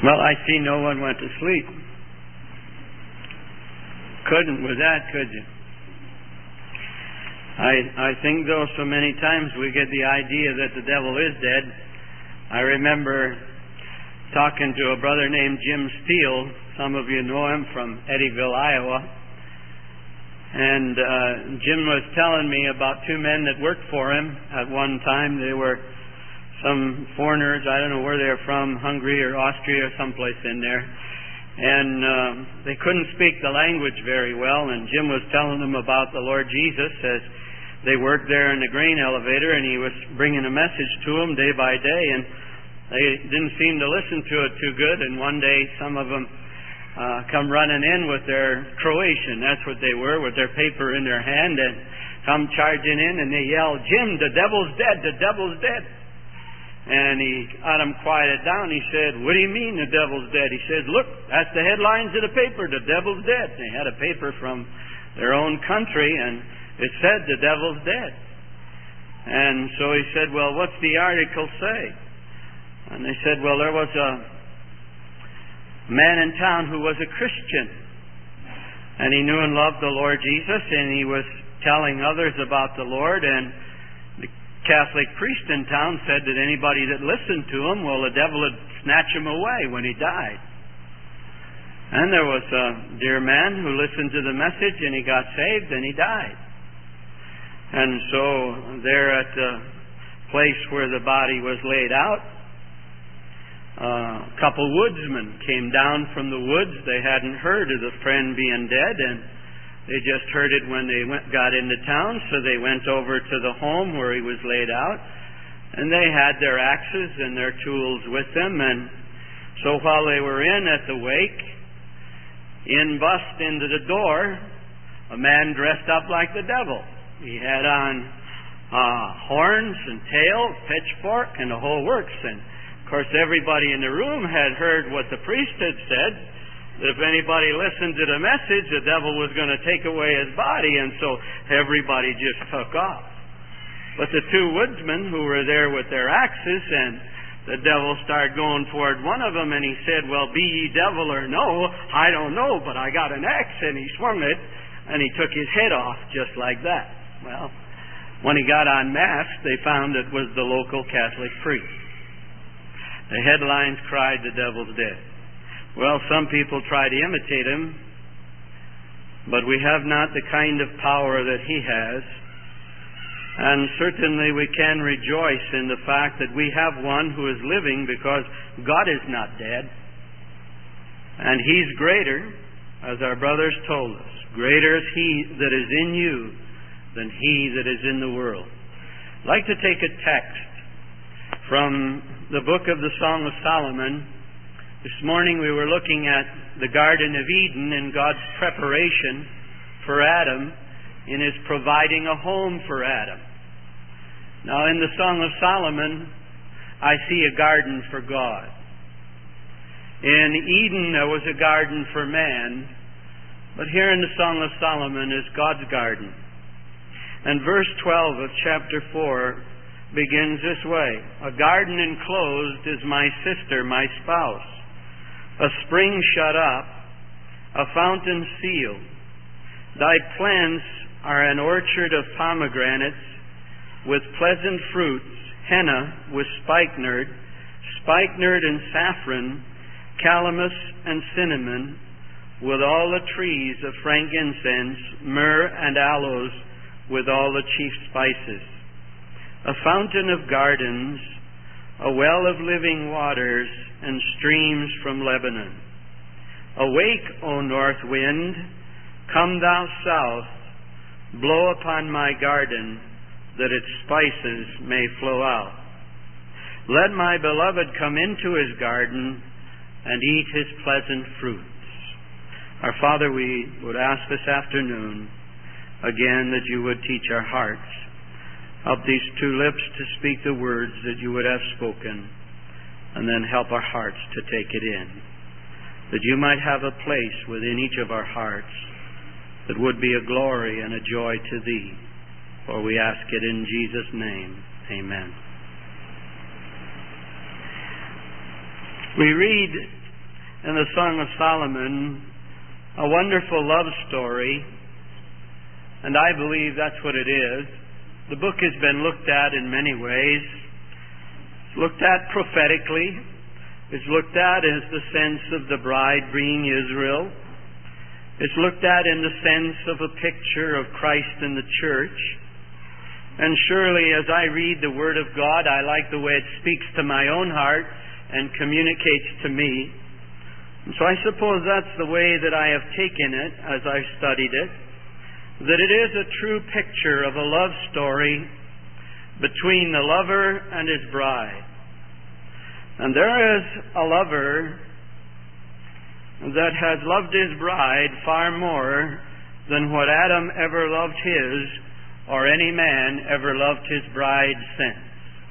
Well, I see no one went to sleep. Couldn't with that, could you? I think, though, so many times we get the idea that the devil is dead. I remember talking to a brother named Jim Steele. Some of you know him from Eddyville, Iowa. And Jim was telling me about two men that worked for him at one time. They were some foreigners. I don't know where they're from, Hungary or Austria or someplace in there. And they couldn't speak the language very well. And Jim was telling them about the Lord Jesus as they worked there in the grain elevator, and he was bringing a message to them day by day. And they didn't seem to listen to it too good. And one day some of them come running in with their Croatian, that's what they were, with their paper in their hand, and come charging in, and they yell, "Jim, the devil's dead, the devil's dead." And he got them quieted down. He said, "What do you mean the devil's dead?" He said, "Look, that's the headlines of the paper, the devil's dead." They had a paper from their own country, and it said the devil's dead. And so he said, "Well, what's the article say?" And they said, "Well, there was a man in town who was a Christian, and he knew and loved the Lord Jesus, and he was telling others about the Lord, and the Catholic priest in town said that anybody that listened to him, well, the devil would snatch him away when he died. And there was a dear man who listened to the message, and he got saved, and he died. And so there at the place where the body was laid out, a couple woodsmen came down from the woods. They hadn't heard of the friend being dead, and they just heard it when they got into town, so they went over to the home where he was laid out, and they had their axes and their tools with them. And so while they were in at the wake, in bust into the door a man dressed up like the devil. He had on horns and tail, pitchfork, and the whole works. And of course, everybody in the room had heard what the priest had said, that if anybody listened to the message, the devil was going to take away his body, and so everybody just took off. But the two woodsmen who were there with their axes, and the devil started going toward one of them, and he said, "Well, be ye devil or no, I don't know, but I got an axe," and he swung it, and he took his head off just like that. Well, when he got unmasked, they found it was the local Catholic priest. The headlines cried, "The devil's dead." Well, some people try to imitate him, but we have not the kind of power that he has. And certainly we can rejoice in the fact that we have one who is living, because God is not dead. And he's greater, as our brothers told us. Greater is he that is in you than he that is in the world. I'd like to take a text from the book of the Song of Solomon. This morning we were looking at the Garden of Eden and God's preparation for Adam in his providing a home for Adam. Now in the Song of Solomon, I see a garden for God. In Eden there was a garden for man, but here in the Song of Solomon is God's garden. And verse 12 of chapter 4 begins this way: "A garden enclosed is my sister, my spouse, a spring shut up, a fountain sealed. Thy plants are an orchard of pomegranates with pleasant fruits, henna with spikenard and saffron, calamus and cinnamon, with all the trees of frankincense, myrrh and aloes, with all the chief spices. A fountain of gardens, a well of living waters, and streams from Lebanon. Awake, O north wind, come thou south, blow upon my garden, that its spices may flow out. Let my beloved come into his garden and eat his pleasant fruits." Our Father, we would ask this afternoon again that you would teach our hearts. Help these two lips to speak the words that you would have spoken, and then help our hearts to take it in, that you might have a place within each of our hearts that would be a glory and a joy to thee. For we ask it in Jesus' name. Amen. We read in the Song of Solomon, a wonderful love story, and I believe that's what it is. The book has been looked at in many ways. It's looked at prophetically. It's looked at as the sense of the bride bringing Israel. It's looked at in the sense of a picture of Christ in the church. And surely as I read the Word of God, I like the way it speaks to my own heart and communicates to me. And so I suppose that's the way that I have taken it as I've studied it, that it is a true picture of a love story between the lover and his bride. And there is a lover that has loved his bride far more than what Adam ever loved his, or any man ever loved his bride since.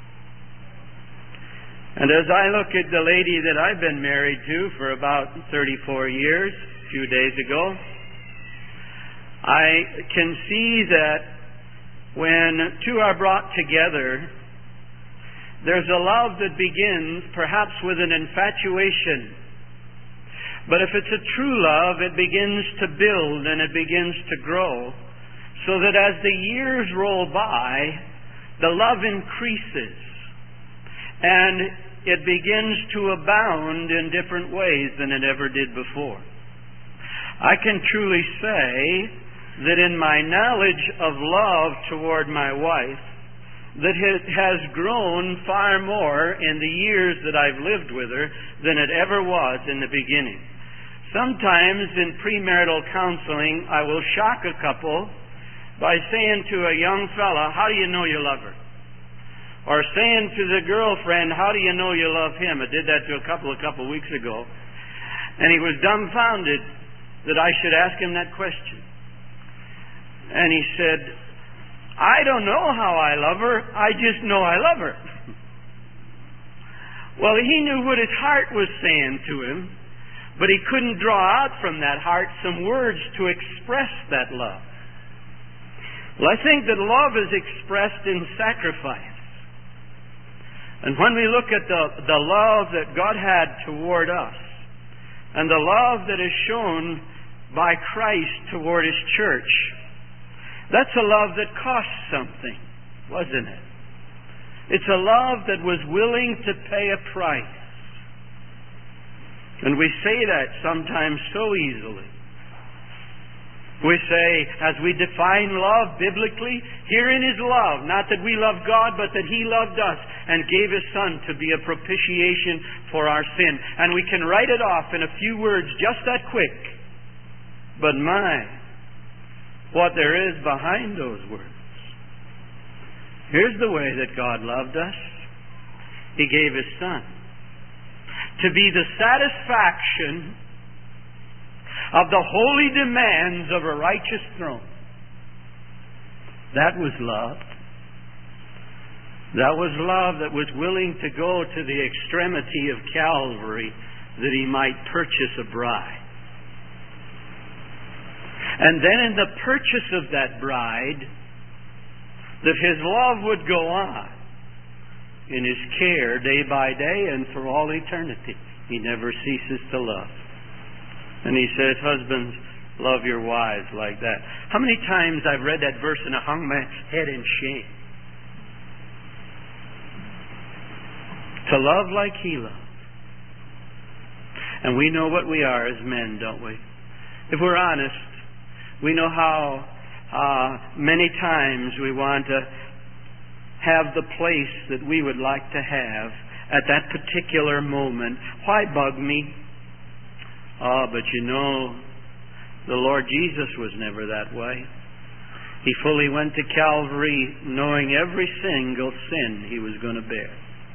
And as I look at the lady that I've been married to for about 34 years, a few days ago, I can see that when two are brought together, there's a love that begins perhaps with an infatuation. But if it's a true love, it begins to build and it begins to grow, so that as the years roll by, the love increases and it begins to abound in different ways than it ever did before. I can truly say that in my knowledge of love toward my wife, that it has grown far more in the years that I've lived with her than it ever was in the beginning. Sometimes in premarital counseling, I will shock a couple by saying to a young fella, "How do you know you love her?" Or saying to the girlfriend, "How do you know you love him?" I did that to a couple weeks ago. And he was dumbfounded that I should ask him that question. And he said, "I don't know how I love her. I just know I love her." Well, he knew what his heart was saying to him, but he couldn't draw out from that heart some words to express that love. Well, I think that love is expressed in sacrifice. And when we look at the love that God had toward us, and the love that is shown by Christ toward His church, that's a love that cost something, wasn't it? It's a love that was willing to pay a price. And we say that sometimes so easily. We say, as we define love biblically, herein is love, not that we love God, but that He loved us and gave His Son to be a propitiation for our sin. And we can write it off in a few words just that quick. But what there is behind those words. Here's the way that God loved us. He gave His Son to be the satisfaction of the holy demands of a righteous throne. That was love. That was love that was willing to go to the extremity of Calvary that He might purchase a bride. And then in the purchase of that bride, that His love would go on in His care day by day and for all eternity. He never ceases to love. And He says, "Husbands, love your wives," like that. How many times I've read that verse and I hung my head in shame. To love like He loved. And we know what we are as men, don't we? If we're honest, we know how many times we want to have the place that we would like to have at that particular moment. Why bug me? But you know, the Lord Jesus was never that way. He fully went to Calvary knowing every single sin He was going to bear.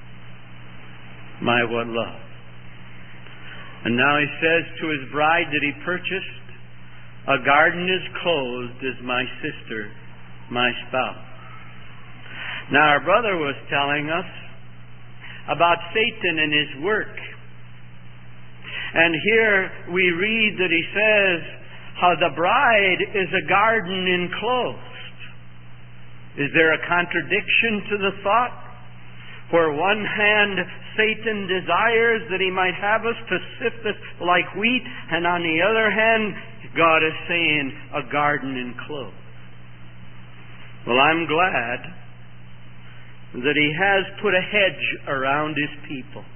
My, what love. And now He says to His bride that He purchased, "A garden is closed is my sister, my spouse." Now our brother was telling us about Satan and his work. And here we read that he says how the bride is a garden enclosed. Is there a contradiction to the thought? Where one hand Satan desires that he might have us to sift us like wheat, and on the other hand, God is saying a garden enclosed. Well, I'm glad that He has put a hedge around His people.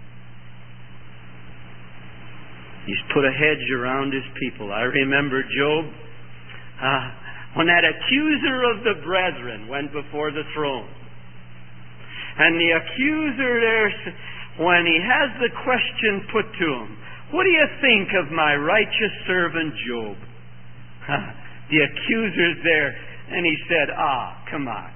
He's put a hedge around His people. I remember Job, when that accuser of the brethren went before the throne. And the accuser there, when he has the question put to him, what do you think of my righteous servant Job? The accuser's there, and he said, come on.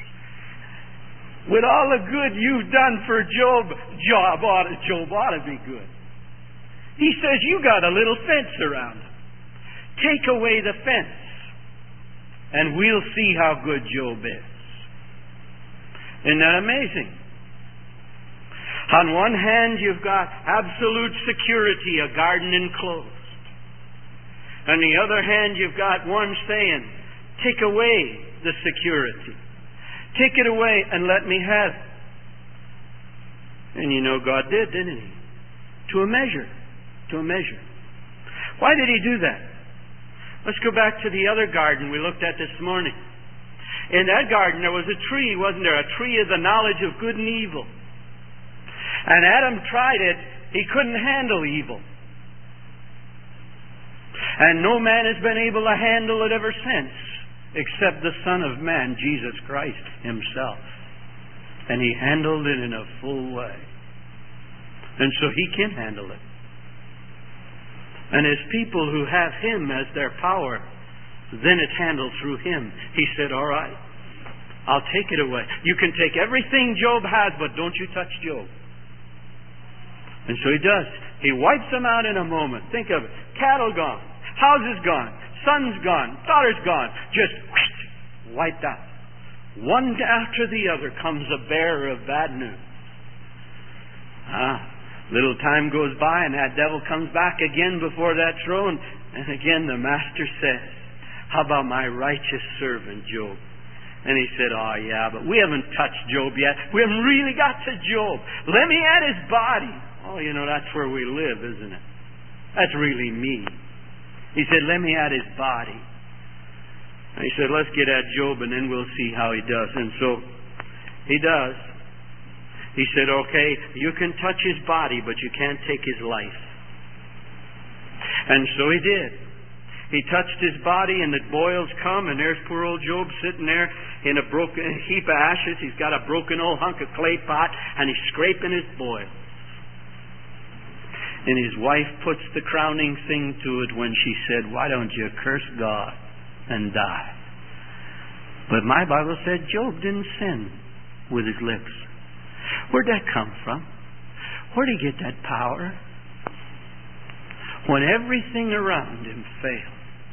With all the good you've done for Job ought to be good. He says, you got a little fence around him. Take away the fence, and we'll see how good Job is. Isn't that amazing? On one hand, you've got absolute security, a garden enclosed. On the other hand, you've got one saying, take away the security. Take it away and let me have it. And you know God did, didn't He? To a measure. To a measure. Why did He do that? Let's go back to the other garden we looked at this morning. In that garden there was a tree, wasn't there? A tree of the knowledge of good and evil. And Adam tried it. He couldn't handle evil. And no man has been able to handle it ever since, except the Son of Man, Jesus Christ Himself. And He handled it in a full way. And so He can handle it. And as people who have Him as their power, then it's handled through Him. He said, all right, I'll take it away. You can take everything Job has, but don't you touch Job. And so He does. He wipes them out in a moment. Think of it. Cattle gone. Houses gone. Son's gone. Daughter's gone. Just wiped out. One after the other comes a bearer of bad news. Little time goes by and that devil comes back again before that throne. And again the Master says, how about my righteous servant Job? And he said, yeah, but we haven't touched Job yet. We haven't really got to Job. Let me at his body. That's where we live, isn't it? That's really me. He said, let me at his body. And he said, let's get at Job and then we'll see how he does. And so he does. He said, okay, you can touch his body, but you can't take his life. And so he did. He touched his body and the boils come, and there's poor old Job sitting there in a broken heap of ashes. He's got a broken old hunk of clay pot, and he's scraping his boils. And his wife puts the crowning thing to it when she said, why don't you curse God and die? But my Bible said Job didn't sin with his lips. Where'd that come from? Where'd he get that power? When everything around him failed.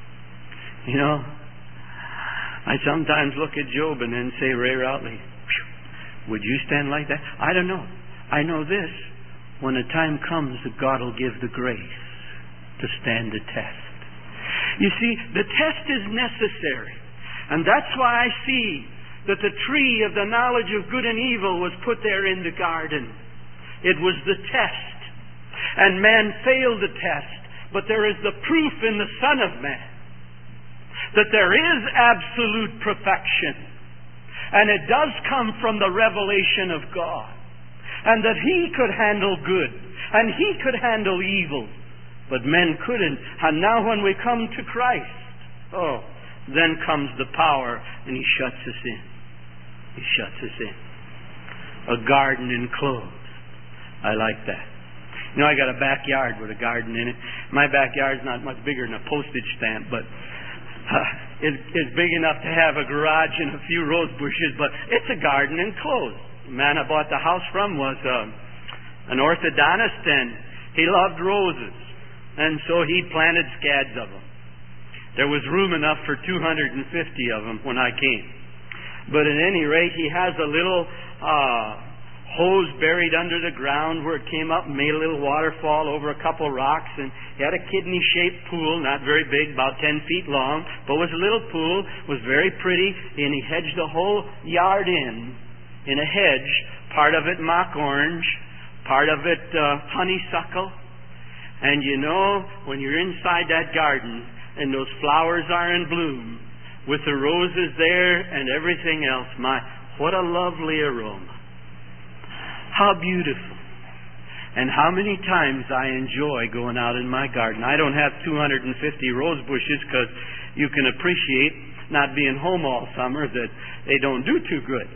I sometimes look at Job and then say, Ray Routley, would you stand like that? I don't know. I know this. When the time comes that God will give the grace to stand the test. You see, the test is necessary. And that's why I see that the tree of the knowledge of good and evil was put there in the garden. It was the test. And man failed the test. But there is the proof in the Son of Man that there is absolute perfection. And it does come from the revelation of God. And that He could handle good. And He could handle evil. But men couldn't. And now when we come to Christ, then comes the power and He shuts us in. He shuts us in. A garden enclosed. I like that. I got a backyard with a garden in it. My backyard's not much bigger than a postage stamp, but it's big enough to have a garage and a few rose bushes, but it's a garden enclosed. The man I bought the house from was an orthodontist, and he loved roses. And so he planted scads of them. There was room enough for 250 of them when I came. But at any rate, he has a little hose buried under the ground where it came up and made a little waterfall over a couple rocks. And he had a kidney-shaped pool, not very big, about 10 feet long, but was a little pool, was very pretty, and he hedged the whole yard in in a hedge, part of it mock orange, part of it honeysuckle. And you know, when you're inside that garden and those flowers are in bloom, with the roses there and everything else, what a lovely aroma. How beautiful. And how many times I enjoy going out in my garden. I don't have 250 rose bushes because you can appreciate, not being home all summer, that they don't do too good.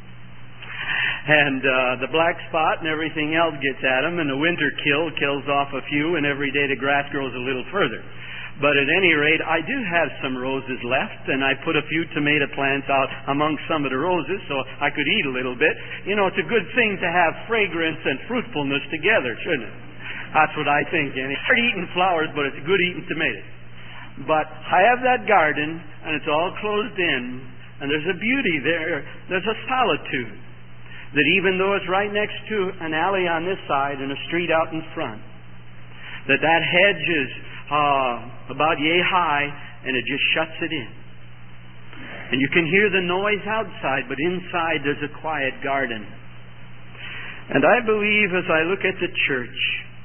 And the black spot and everything else gets at them, and the winter kills off a few, and every day the grass grows a little further. But at any rate, I do have some roses left, and I put a few tomato plants out among some of the roses so I could eat a little bit. You know, it's a good thing to have fragrance and fruitfulness together, shouldn't it? That's what I think. And it's hard eating flowers, but it's good eating tomatoes. But I have that garden, and it's all closed in, and there's a beauty there. There's a solitude that even though it's right next to an alley on this side and a street out in front, that hedge is about yay high, and it just shuts it in. And you can hear the noise outside, but inside there's a quiet garden. And I believe as I look at the church,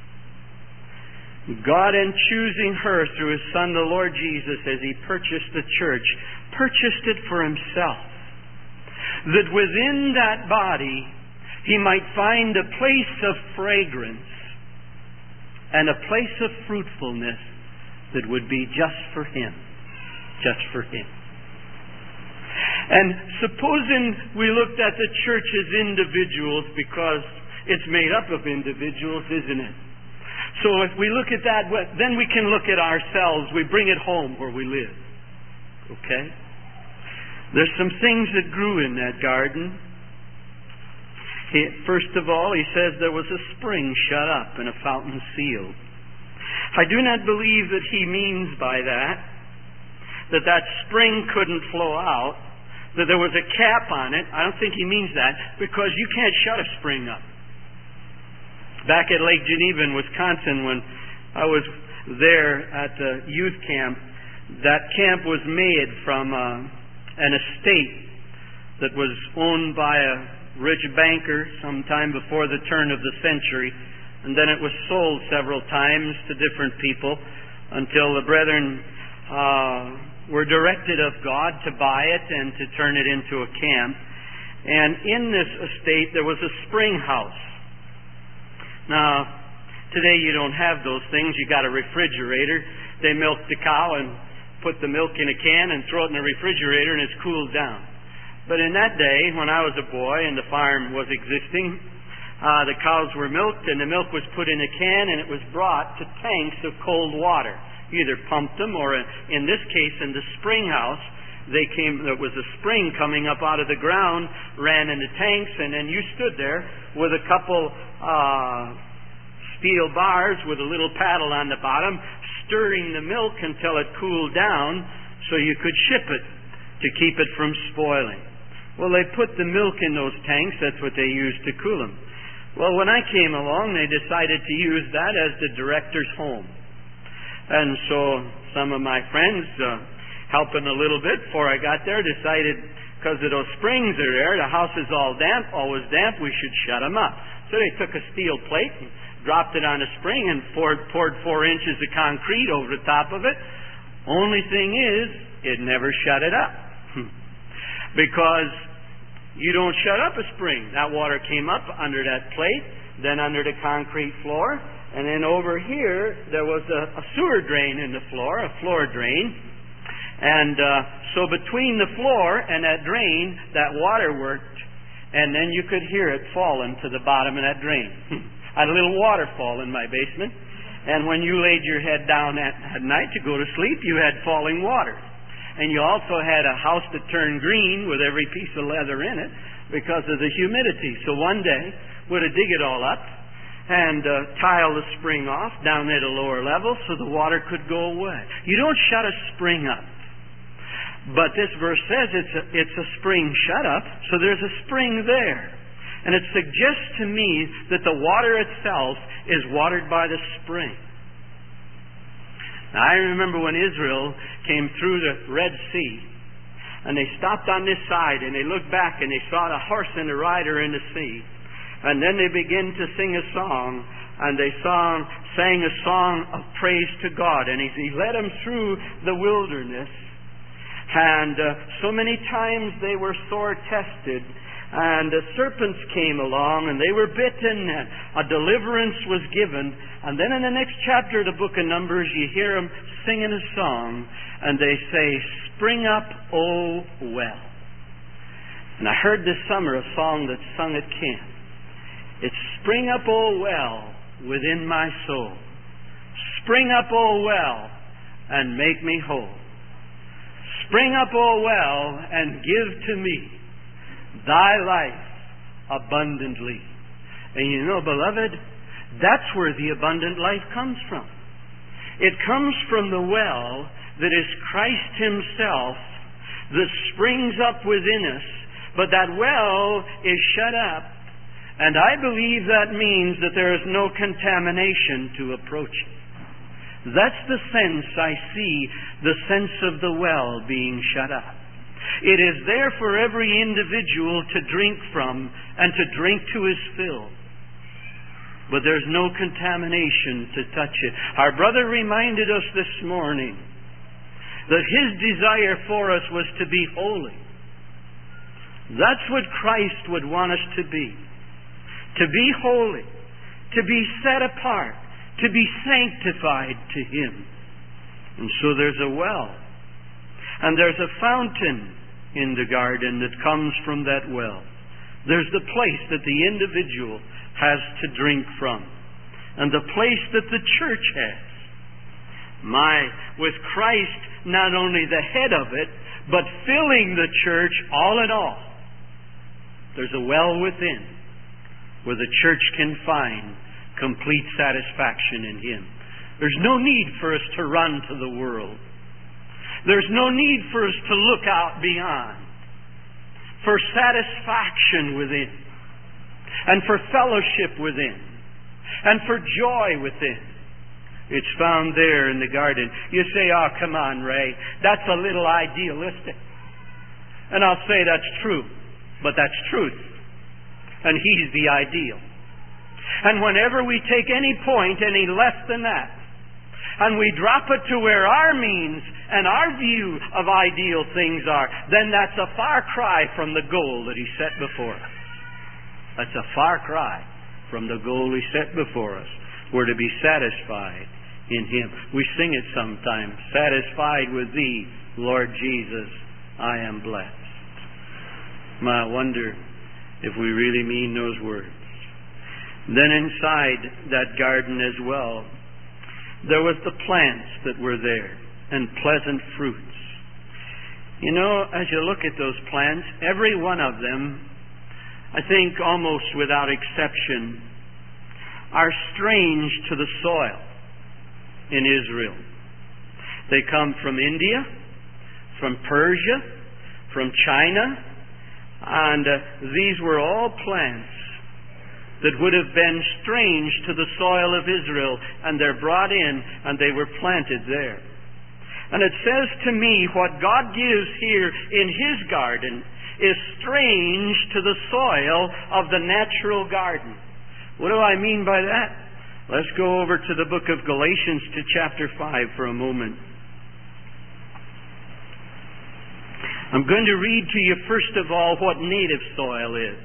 God, in choosing her through His Son, the Lord Jesus, as He purchased the church, purchased it for Himself. That within that body He might find a place of fragrance and a place of fruitfulness that would be just for Him. Just for Him. And supposing we looked at the church as individuals, because it's made up of individuals, isn't it? So if we look at that, then we can look at ourselves. We bring it home where we live. Okay? There's some things that grew in that garden. First of all, he says there was a spring shut up and a fountain sealed. I do not believe that he means by that spring couldn't flow out, that there was a cap on it. I don't think he means that, because you can't shut a spring up. Back at Lake Geneva in Wisconsin, when I was there at the youth camp, that camp was made from an estate that was owned by a rich banker sometime before the turn of the century, and then it was sold several times to different people until the brethren were directed of God to buy it and to turn it into a camp. And in this estate there was a spring house. Now, today you don't have those things. You got a refrigerator. They milk the cow and put the milk in a can and throw it in the refrigerator and it's cooled down. But in that day, when I was a boy and the farm was existing, the cows were milked and the milk was put in a can and it was brought to tanks of cold water. You either pumped them or, in this case, in the spring house, there was a spring coming up out of the ground, ran into tanks, and then you stood there with a couple steel bars with a little paddle on the bottom, stirring the milk until it cooled down so you could ship it to keep it from spoiling. Well, they put the milk in those tanks. That's what they used to cool them. Well, when I came along, they decided to use that as the director's home. And so some of my friends, helping a little bit before I got there, decided, because of those springs are there, the house is all damp, always damp, we should shut them up. So they took a steel plate and dropped it on a spring and poured 4 inches of concrete over the top of it. Only thing is, it never shut it up. Because you don't shut up a spring. That water came up under that plate, then under the concrete floor, and then over here there was a sewer drain in the floor, a floor drain. And so between the floor and that drain, that water worked, and then you could hear it falling to the bottom of that drain. I had a little waterfall in my basement, and when you laid your head down at night to go to sleep, you had falling water. And you also had a house that turned green with every piece of leather in it because of the humidity. So one day, we'd dig it all up and tile the spring off down at a lower level so the water could go away. You don't shut a spring up. But this verse says it's a spring shut up, so there's a spring there. And it suggests to me that the water itself is watered by the spring. Now, I remember when Israel came through the Red Sea, And they stopped on this side, and they looked back, and they saw a horse and a rider in the sea. And then they began to sing a song, and they sang a song of praise to God. And He led them through the wilderness. And so many times they were sore tested, and serpents came along, and they were bitten, and a deliverance was given. And then in the next chapter of the book of Numbers, you hear them singing a song, and they say, "Spring up, O well." And I heard this summer a song that's sung at camp. It's "Spring up, O well, within my soul. Spring up, O well, and make me whole. Spring up, O well, and give to me thy life abundantly." And you know, beloved, that's where the abundant life comes from. It comes from the well that is Christ Himself, that springs up within us, but that well is shut up. And I believe that means that there is no contamination to approach it. That's the sense I see, the sense of the well being shut up. It is there for every individual to drink from and to drink to his fill. But there's no contamination to touch it. Our brother reminded us this morning that his desire for us was to be holy. That's what Christ would want us to be. To be holy, to be set apart, to be sanctified to Him. And so there's a well. And there's a fountain in the garden that comes from that well. There's the place that the individual has to drink from. And the place that the church has. With Christ not only the head of it, but filling the church all in all. There's a well within where the church can find complete satisfaction in Him. There's no need for us to run to the world. There's no need for us to look out beyond. For satisfaction within. And for fellowship within. And for joy within. It's found there in the garden. You say, "Oh, come on, Ray. That's a little idealistic." And I'll say that's true. But that's truth. And He's the ideal. And whenever we take any point any less than that, and we drop it to where our means and our view of ideal things are, then that's a far cry from the goal that He set before us. That's a far cry from the goal He set before us. We're to be satisfied in Him. We sing it sometimes. "Satisfied with Thee, Lord Jesus, I am blessed." I wonder if we really mean those words. Then inside that garden as well, there was the plants that were there, and pleasant fruits. You know, as you look at those plants, every one of them, I think almost without exception, are strange to the soil in Israel. They come from India, from Persia, from China, and these were all plants that would have been strange to the soil of Israel, and they're brought in and they were planted there. And it says to me, what God gives here in His garden is strange to the soil of the natural garden. What do I mean by that? Let's go over to the book of Galatians to chapter 5 for a moment. I'm going to read to you first of all what native soil is.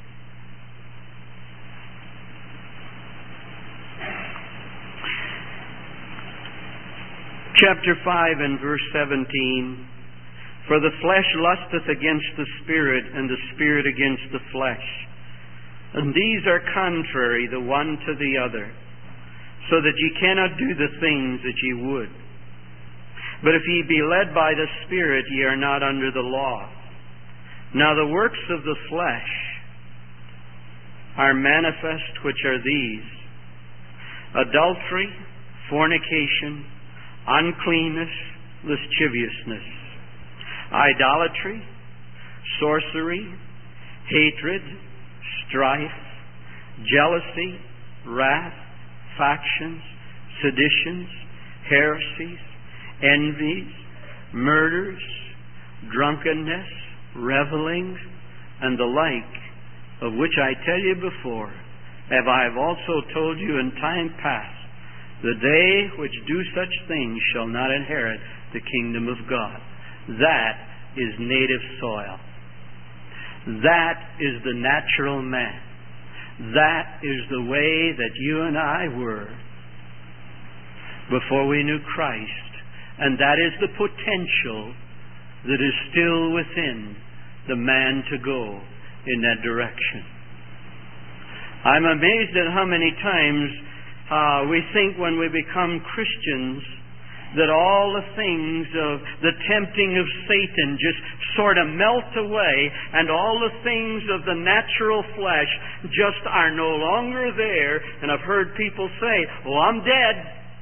Chapter 5 and verse 17. "For the flesh lusteth against the Spirit, and the Spirit against the flesh. And these are contrary the one to the other, so that ye cannot do the things that ye would. But if ye be led by the Spirit, ye are not under the law. Now the works of the flesh are manifest, which are these: adultery, fornication, uncleanness, lasciviousness, idolatry, sorcery, hatred, strife, jealousy, wrath, factions, seditions, heresies, envies, murders, drunkenness, revelings, and the like, of which I tell you before, have I also told you in time past, that they which do such things shall not inherit the kingdom of God. That is native soil. That is the natural man. That is the way that you and I were before we knew Christ. And that is the potential that is still within the man to go in that direction. I'm amazed at how many times we think when we become Christians that all the things of the tempting of Satan just sort of melt away, and all the things of the natural flesh just are no longer there. And I've heard people say, "Oh, I'm dead."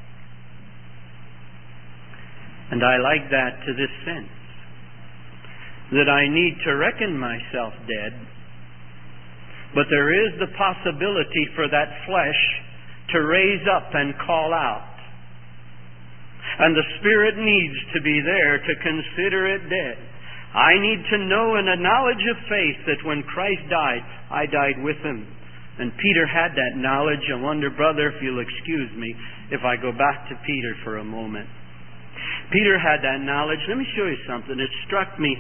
And I like that to this sense, that I need to reckon myself dead, but there is the possibility for that flesh to raise up and call out. And the Spirit needs to be there to consider it dead. I need to know in a knowledge of faith that when Christ died, I died with Him. And Peter had that knowledge. I wonder, brother, if you'll excuse me if I go back to Peter for a moment. Peter had that knowledge. Let me show you something. It struck me.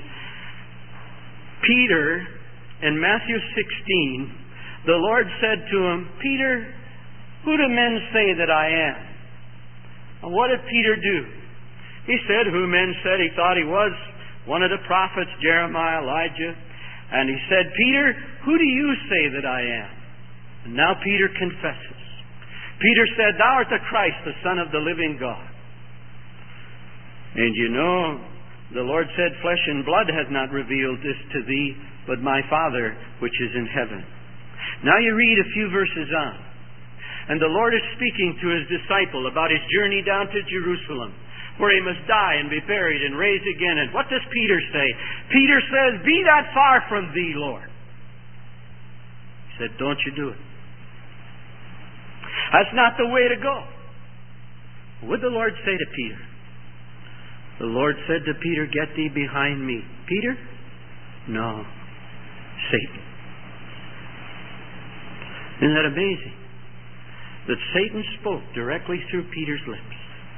Peter, in Matthew 16, the Lord said to him, "Peter, who do men say that I am?" And what did Peter do? He said who men said he thought he was, one of the prophets, Jeremiah, Elijah. And he said, "Peter, who do you say that I am?" And now Peter confesses. Peter said, "Thou art the Christ, the Son of the living God." And you know, the Lord said, "Flesh and blood has not revealed this to thee, but my Father which is in heaven." Now you read a few verses on. And the Lord is speaking to His disciple about His journey down to Jerusalem, where He must die and be buried and raised again. And what does Peter say? Peter says, "Be that far from thee, Lord." He said, "Don't you do it. That's not the way to go." What did the Lord say to Peter? The Lord said to Peter, "Get thee behind me." Peter? No. Satan. Isn't that amazing? That Satan spoke directly through Peter's lips.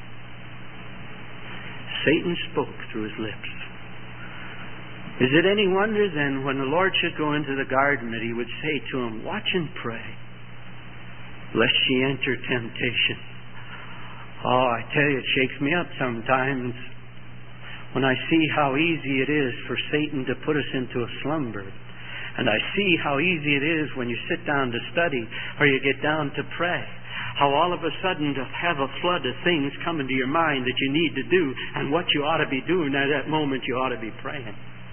Satan spoke through his lips. Is it any wonder then when the Lord should go into the garden that He would say to him, "Watch and pray, lest ye enter temptation"? Oh, I tell you, it shakes me up sometimes when I see how easy it is for Satan to put us into a slumber. And I see how easy it is when you sit down to study or you get down to pray. How all of a sudden to have a flood of things come into your mind that you need to do and what you ought to be doing at that moment. You ought to be praying.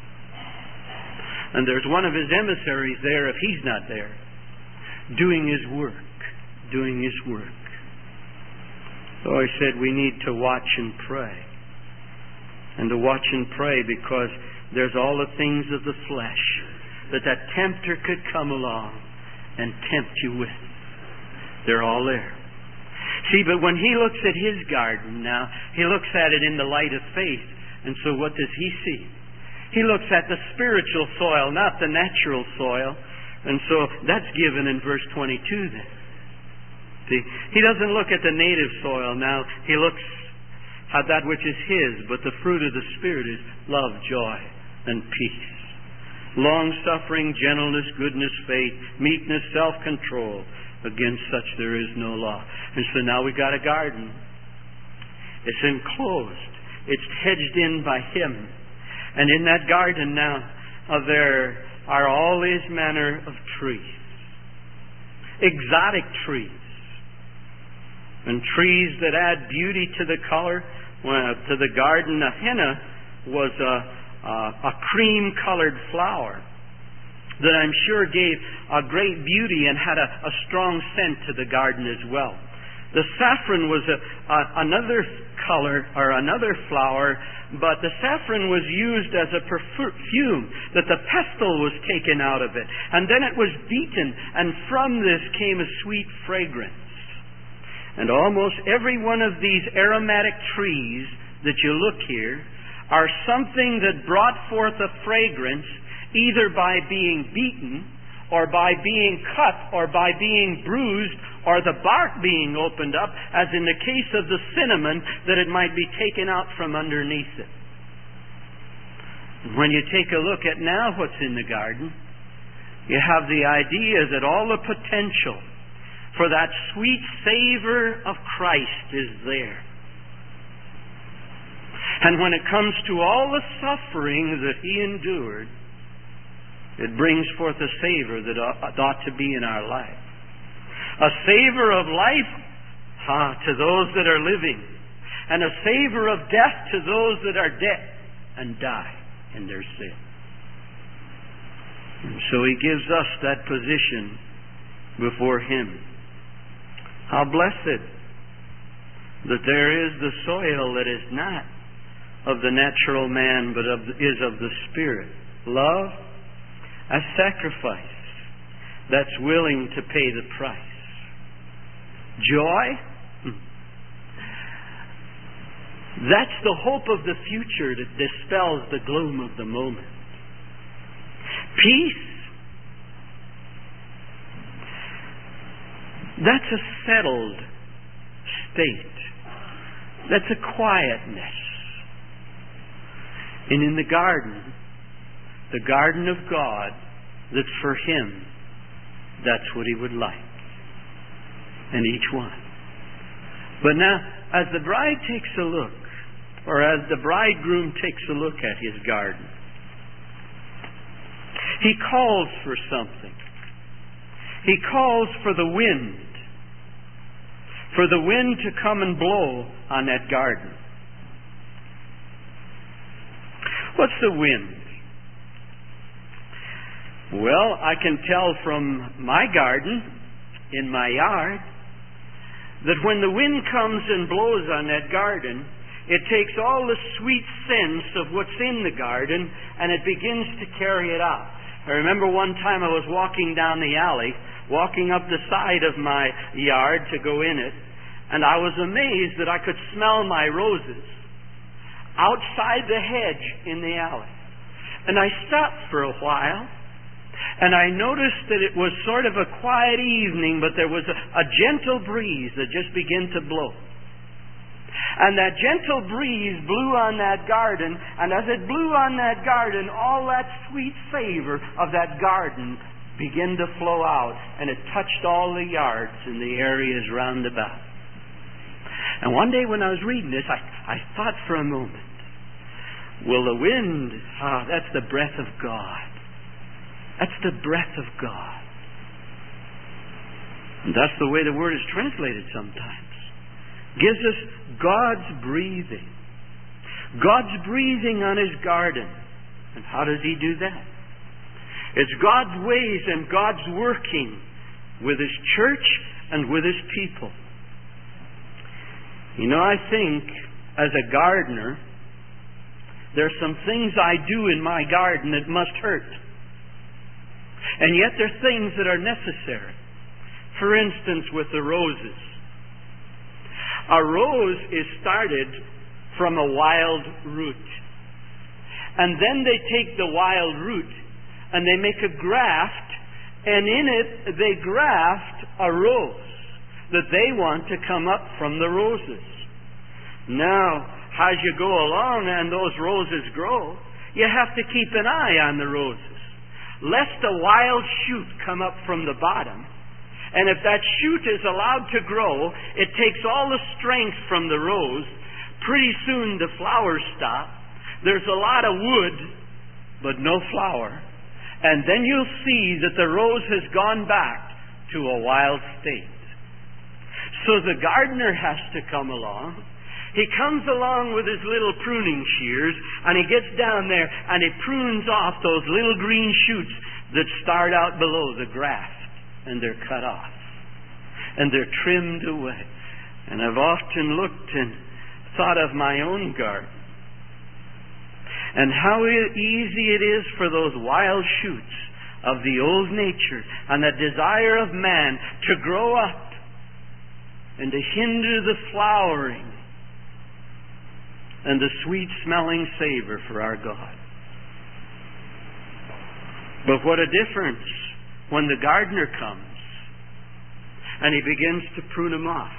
And there's one of his emissaries there, if he's not there, doing his work. Doing his work. So I said we need to watch and pray. And to watch and pray because there's all the things of the flesh that tempter could come along and tempt you with. They're all there. See, but when he looks at his garden now, he looks at it in the light of faith. And so what does he see? He looks at the spiritual soil, not the natural soil. And so that's given in verse 22 then. See, he doesn't look at the native soil now. He looks at that which is his, but the fruit of the Spirit is love, joy, and peace. Long-suffering, gentleness, goodness, faith, meekness, self-control. Against such there is no law. And so now we've got a garden. It's enclosed. It's hedged in by Him. And in that garden now, there are all these manner of trees. Exotic trees. And trees that add beauty to the color, to the garden. A henna was a cream-colored flower that I'm sure gave a great beauty and had a strong scent to the garden as well. The saffron was another color or another flower, but the saffron was used as a perfume, that the pestle was taken out of it. And then it was beaten, and from this came a sweet fragrance. And almost every one of these aromatic trees that you look here are something that brought forth a fragrance either by being beaten or by being cut or by being bruised or the bark being opened up, as in the case of the cinnamon, that it might be taken out from underneath it. When you take a look at now what's in the garden, you have the idea that all the potential for that sweet savor of Christ is there. And when it comes to all the suffering that He endured, it brings forth a savor that ought to be in our life. A savor of life to those that are living, and a savor of death to those that are dead and die in their sin. And so He gives us that position before Him. How blessed that there is the soil that is not of the natural man, but is of the Spirit. Love, a sacrifice that's willing to pay the price. Joy, that's the hope of the future that dispels the gloom of the moment. Peace, that's a settled state. That's a quietness. And in the garden of God, that for Him, that's what He would like. And each one. But now, as the bride takes a look, or as the bridegroom takes a look at his garden, he calls for something. He calls for the wind. For the wind to come and blow on that garden. What's the wind? Well, I can tell from my garden, in my yard, that when the wind comes and blows on that garden, it takes all the sweet sense of what's in the garden and it begins to carry it out. I remember one time I was walking down the alley, walking up the side of my yard to go in it, and I was amazed that I could smell my roses outside the hedge in the alley. And I stopped for a while, and I noticed that it was sort of a quiet evening, but there was a gentle breeze that just began to blow. And that gentle breeze blew on that garden, and as it blew on that garden, all that sweet savor of that garden began to flow out, and it touched all the yards and the areas round about. And one day when I was reading this, I thought for a moment, well, the wind, that's the breath of God. That's the breath of God. And that's the way the word is translated sometimes. Gives us God's breathing. God's breathing on His garden. And how does He do that? It's God's ways and God's working with His church and with His people. You know, I think as a gardener, there's some things I do in my garden that must hurt. And yet there are things that are necessary. For instance, with the roses. A rose is started from a wild root. And then they take the wild root and they make a graft, and in it they graft a rose that they want to come up from the roses. Now, as you go along and those roses grow, you have to keep an eye on the roses, lest a wild shoot come up from the bottom. And if that shoot is allowed to grow, it takes all the strength from the rose. Pretty soon the flowers stop. There's a lot of wood, but no flower. And then you'll see that the rose has gone back to a wild state. So the gardener has to come along. He comes along with his little pruning shears, and he gets down there and he prunes off those little green shoots that start out below the graft. And they're cut off. And they're trimmed away. And I've often looked and thought of my own garden. And how easy it is for those wild shoots of the old nature and the desire of man to grow up and to hinder the flowering and the sweet-smelling savor for our God. But what a difference when the gardener comes and he begins to prune them off.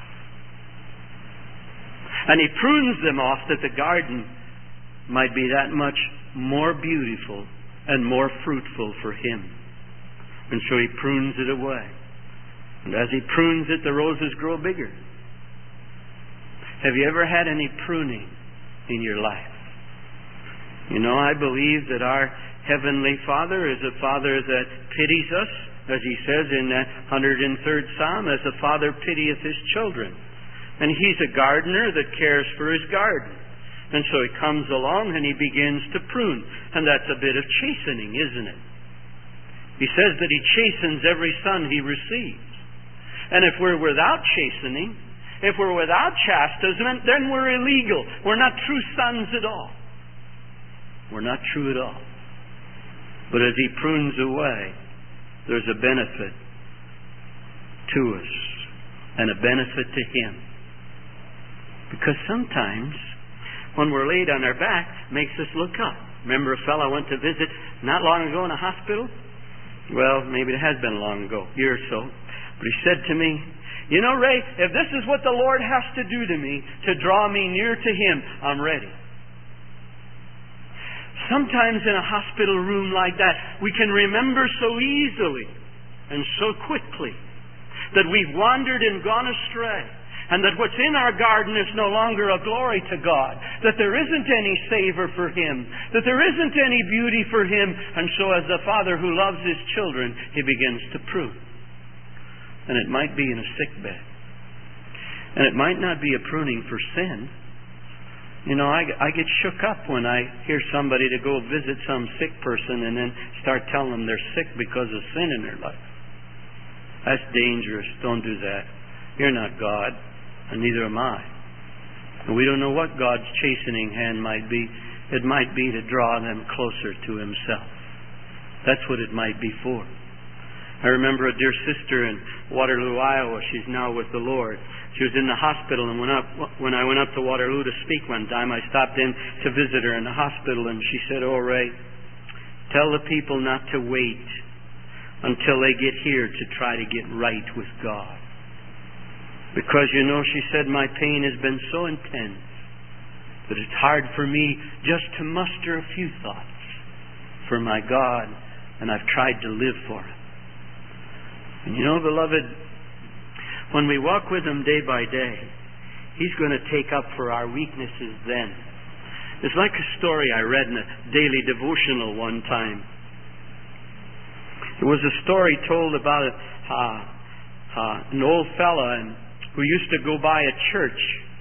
And he prunes them off that the garden might be that much more beautiful and more fruitful for him. And so he prunes it away. And as he prunes it, the roses grow bigger. Have you ever had any pruning in your life? You know, I believe that our Heavenly Father is a Father that pities us, as he says in that 103rd Psalm, as a father pitieth his children. And he's a gardener that cares for his garden. And so he comes along and he begins to prune. And that's a bit of chastening, isn't it? He says that he chastens every son he receives. And if we're without chastening, if we're without chastisement, then we're illegal. We're not true sons at all. We're not true at all. But as he prunes away, there's a benefit to us and a benefit to him. Because sometimes when we're laid on our back, it makes us look up. Remember a fellow I went to visit not long ago in a hospital? Well, maybe it has been long ago, a year or so. But he said to me, "You know, Ray, if this is what the Lord has to do to me to draw me near to him, I'm ready." Sometimes in a hospital room like that, we can remember so easily and so quickly that we've wandered and gone astray, and that what's in our garden is no longer a glory to God, that there isn't any savor for him, that there isn't any beauty for him. And so as the father who loves his children, he begins to prune. And it might be in a sick bed. And it might not be a pruning for sin. You know, I get shook up when I hear somebody to go visit some sick person and then start telling them they're sick because of sin in their life. That's dangerous. Don't do that. You're not God, and neither am I. And we don't know what God's chastening hand might be. It might be to draw them closer to himself. That's what it might be for. I remember a dear sister in Waterloo, Iowa. She's now with the Lord. She was in the hospital, and when I went up to Waterloo to speak one time, I stopped in to visit her in the hospital, and she said, "Oh, Ray, tell the people not to wait until they get here to try to get right with God. Because, you know," she said, "my pain has been so intense that it's hard for me just to muster a few thoughts for my God, and I've tried to live for him." And you know, beloved, when we walk with him day by day, he's going to take up for our weaknesses then. It's like a story I read in a daily devotional one time. It was a story told about an old fella who used to go by a church.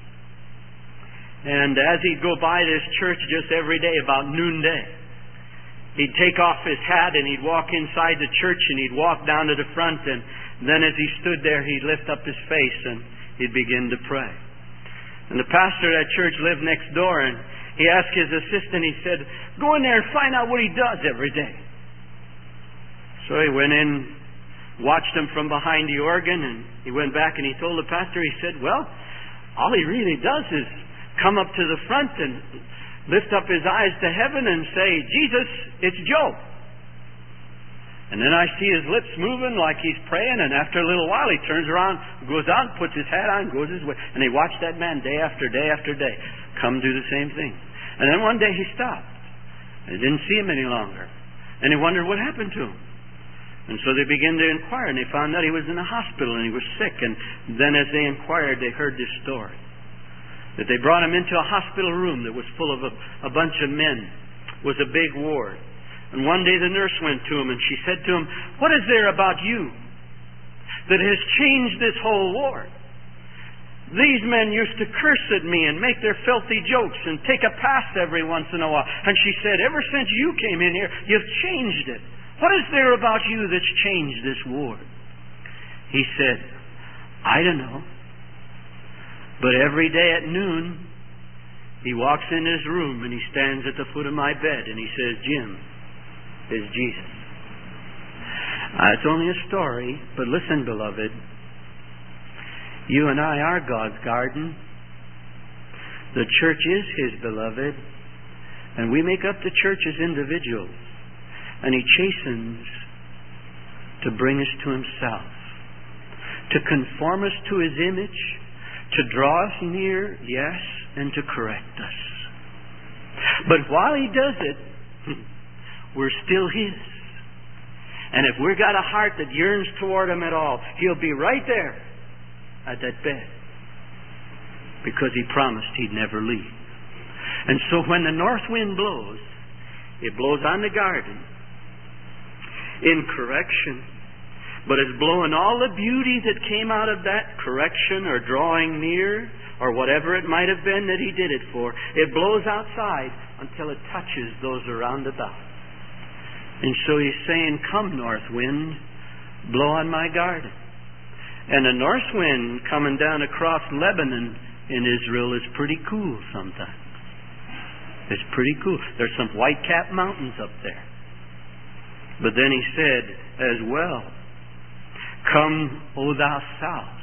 And as he'd go by this church just every day, about noonday, he'd take off his hat and he'd walk inside the church and he'd walk down to the front, and then as he stood there, he'd lift up his face and he'd begin to pray. And the pastor of that church lived next door, and he asked his assistant, he said, "Go in there and find out what he does every day." So he went in, watched him from behind the organ, and he went back and he told the pastor, he said, "Well, all he really does is come up to the front and lift up his eyes to heaven and say, 'Jesus, it's Joe.' And then I see his lips moving like he's praying, and after a little while he turns around, goes out and puts his hat on, goes his way." And he watched that man day after day after day come do the same thing. And then one day he stopped. They didn't see him any longer. And he wondered what happened to him. And so they began to inquire, and they found out he was in a hospital and he was sick. And then as they inquired, they heard this story. That they brought him into a hospital room that was full of a bunch of men. It was a big ward. And one day the nurse went to him and she said to him, "What is there about you that has changed this whole ward? These men used to curse at me and make their filthy jokes and take a pass every once in a while." And she said, "Ever since you came in here, you've changed it. What is there about you that's changed this ward?" He said, "I don't know. But every day at noon, he walks in his room and he stands at the foot of my bed and he says, 'Jim, is Jesus.'" It's only a story, but listen, beloved. You and I are God's garden. The church is His, beloved, and we make up the church as individuals. And He chastens to bring us to Himself, to conform us to His image, to draw us near, yes, and to correct us. But while He does it, we're still His. And if we've got a heart that yearns toward Him at all, He'll be right there at that bed, because He promised He'd never leave. And so when the north wind blows, it blows on the garden in correction, but it's blowing all the beauty that came out of that correction or drawing near or whatever it might have been that He did it for. It blows outside until it touches those around about. And so He's saying, come, north wind, blow on my garden. And the north wind coming down across Lebanon in Israel is pretty cool sometimes. It's pretty cool. There's some white-capped mountains up there. But then He said as well, come, O thou south,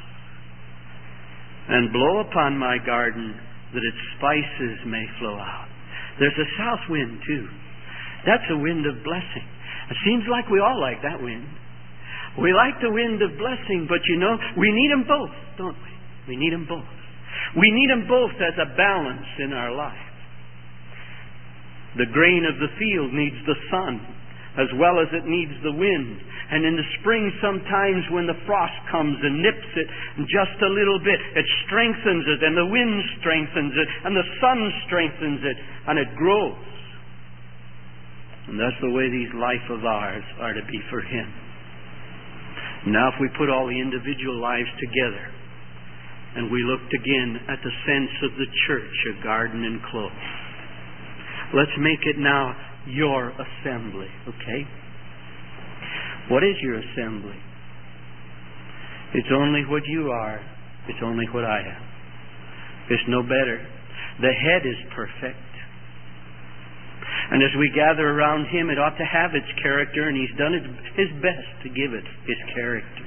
and blow upon my garden that its spices may flow out. There's a south wind too. That's a wind of blessing. It seems like we all like that wind. We like the wind of blessing, but we need them both, don't we? We need them both. We need them both as a balance in our life. The grain of the field needs the sun as well as it needs the wind. And in the spring sometimes when the frost comes and nips it just a little bit, it strengthens it, and the wind strengthens it, and the sun strengthens it, and it grows. And that's the way these life of ours are to be for Him. Now if we put all the individual lives together, and we looked again at the sense of the church, a garden enclosed. Let's make it now your assembly, okay? What is your assembly? It's only what you are. It's only what I am. It's no better. The head is perfect. And as we gather around Him, it ought to have its character, and He's done His best to give it His character.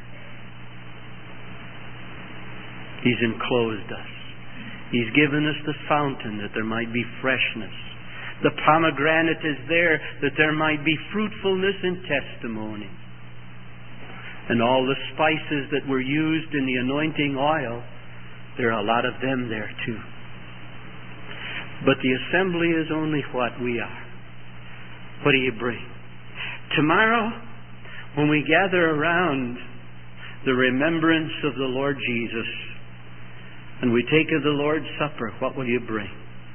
He's enclosed us. He's given us the fountain that there might be freshness. The pomegranate is there that there might be fruitfulness and testimony. And all the spices that were used in the anointing oil, there are a lot of them there too. But the assembly is only what we are. What do you bring? Tomorrow, when we gather around the remembrance of the Lord Jesus, and we take of the Lord's Supper, what will you bring?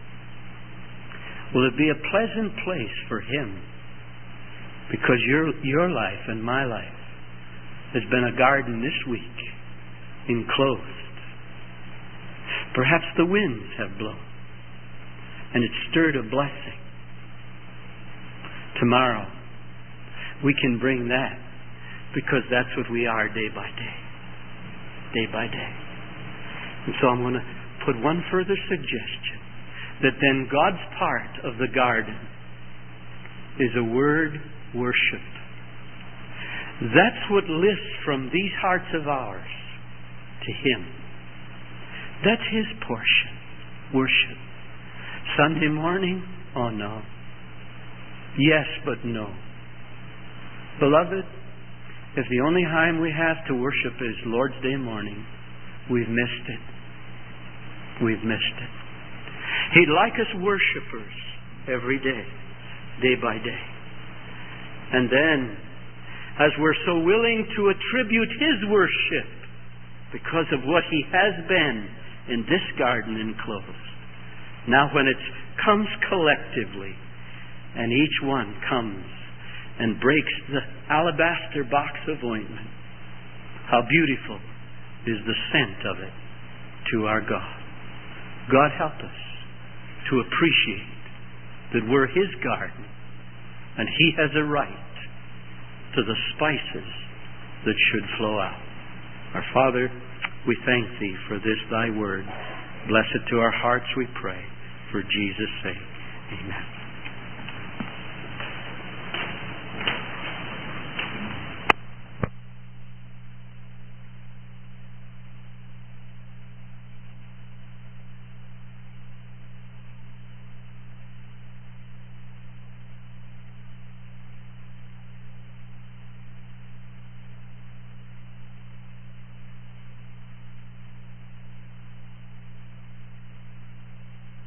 Will it be a pleasant place for Him? Because your life and my life has been a garden this week, enclosed. Perhaps the winds have blown, and it stirred a blessing. Tomorrow, we can bring that, because that's what we are day by day. Day by day. And so I'm going to put one further suggestion, that then God's part of the garden is a word worship. That's what lifts from these hearts of ours to Him. That's His portion, worship. Sunday morning? Oh no. Yes, but no. Beloved, if the only time we have to worship is Lord's Day morning, we've missed it. We've missed it. He'd like us worshipers every day, day by day. And then, as we're so willing to attribute His worship because of what He has been in this garden enclosed, now when it comes collectively, and each one comes and breaks the alabaster box of ointment, how beautiful is the scent of it to our God. God help us to appreciate that we're His garden, and He has a right to the spices that should flow out. Our Father, we thank Thee for this Thy word. Bless it to our hearts, we pray, for Jesus' sake. Amen.